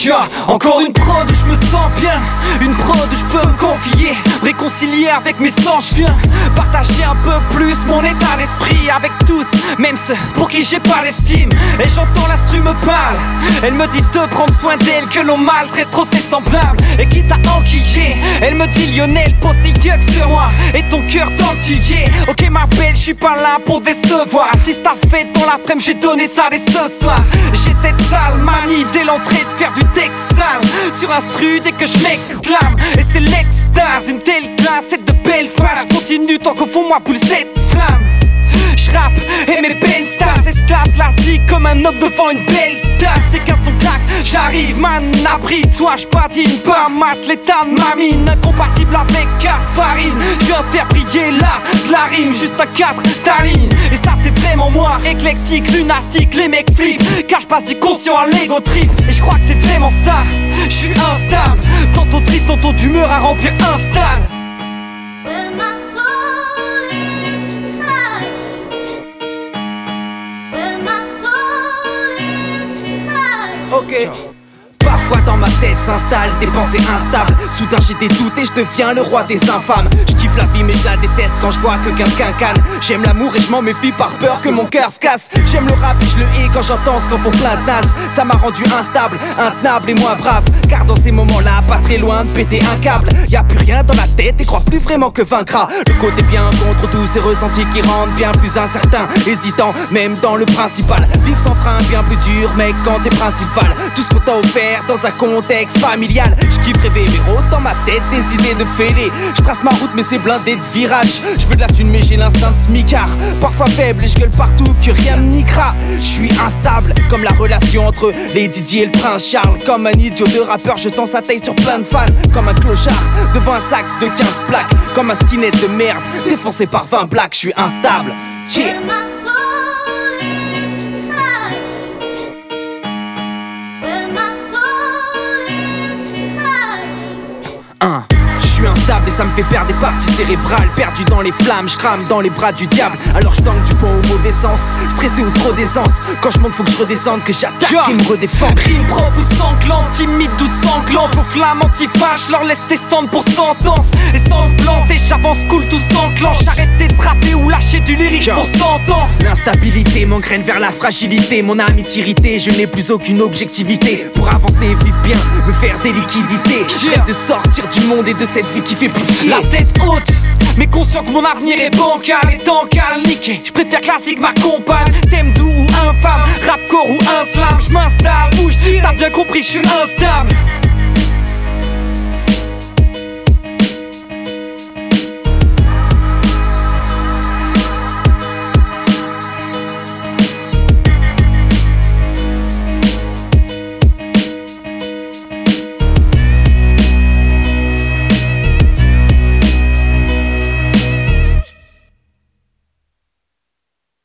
Encore une prod où je me sens bien, une prod où je peux me confier, réconcilier avec mes sens. Je viens partager un peu plus mon état d'esprit avec tous, même ceux pour qui j'ai pas l'estime. Et j'entends l'instru me parle, elle me dit de prendre soin d'elle, que l'on maltraite trop ses semblables. Et quitte à enquiller, elle me dit Lionel, pose tes yeux sur moi et ton cœur dans le tuyé. Ok ma belle, je suis pas là pour décevoir. Artiste à fête dans l'après-midi, j'ai donné ça dès ce soir. J'ai cette sale manie dès l'entrée de faire du texte sale sur instru dès que je m'exclame. Et c'est l'extase, une telle classe et de belles phrases. Je continue tant qu'au fond moi boule cette flamme. J'rappe et mes peines stars esclaves classiques comme un homme devant une belle tasse. C'est qu'un son claque, j'arrive man, abrite-toi, j'patine pas mat l'état de ma mine. Incompatible avec 4 farines, j'viens faire briller là de la rime, juste à 4 ta ligne. Et ça c'est vraiment moi, éclectique, lunatique, les mecs flippent, car j'passe du conscient à l'ego trip. Et j'crois que c'est vraiment ça, j'suis instable, tantôt triste, tantôt d'humeur à remplir un stade. Ok. Parfois dans ma tête s'installent des pensées instables. Soudain j'ai des doutes et je deviens le roi des infâmes. Je kiffe la vie mais je la déteste quand je vois que quelqu'un canne. J'aime l'amour et je m'en méfie par peur que mon cœur se casse. J'aime le rap et je le hais quand j'entends ce qu'en font plein de nazes. Ça m'a rendu instable, intenable et moins brave. Car dans ces moments-là, pas très loin de péter un câble. Y'a plus rien dans la tête et crois plus vraiment que vaincra. Le côté bien contre tous ces ressentis qui rendent bien plus incertain, hésitant même dans le principal. Vivre sans frein bien plus dur mec quand t'es principal. Tout ce qu'on t'a offert dans un contexte familial. Je kiffe rêver mais rôde dans ma tête des idées de fêler. Je trace ma route mais c'est blindé de virages. Je veux de la thune mais j'ai l'instinct de smicard. Parfois faible et je gueule partout que rien me niquera. Je suis instable comme la relation entre les Didier et le prince Charles. Comme un idiot de rappeur jetant sa taille sur plein de fans. Comme un clochard devant un sac de 15 plaques. Comme un skinhead de merde défoncé par 20 blacks. Je suis instable, yeah. Je suis instable et ça me fait perdre des parties cérébrales. Perdu dans les flammes, je crame dans les bras du diable. Alors je tangue du bon au mauvais sens, stressé ou trop d'aisance. Quand je monte faut que je redescende, que j'attaque et me redéfends. Rime propre ou sanglant, timide ou sanglant. Vos flammes anti-fâches, leur laisse descendre pour sentence. Et sanglante et j'avance cool tout s'enclenche. Arrêtez de rapper ou lâcher du lyrique pour s'entendre. L'instabilité m'engraine vers la fragilité. Mon âme est irritée, je n'ai plus aucune objectivité. Pour avancer et vivre bien, me faire des liquidités. Je rêve de sortir du monde et de cette vie qui fait pitié. La tête haute, mais conscient que mon avenir est bancal. Et tant qu'à le niquer, je préfère classique ma compagne. Thème doux ou infâme, rapcore ou un slam. Je m'installe, bouge, t'as bien compris, je suis instable.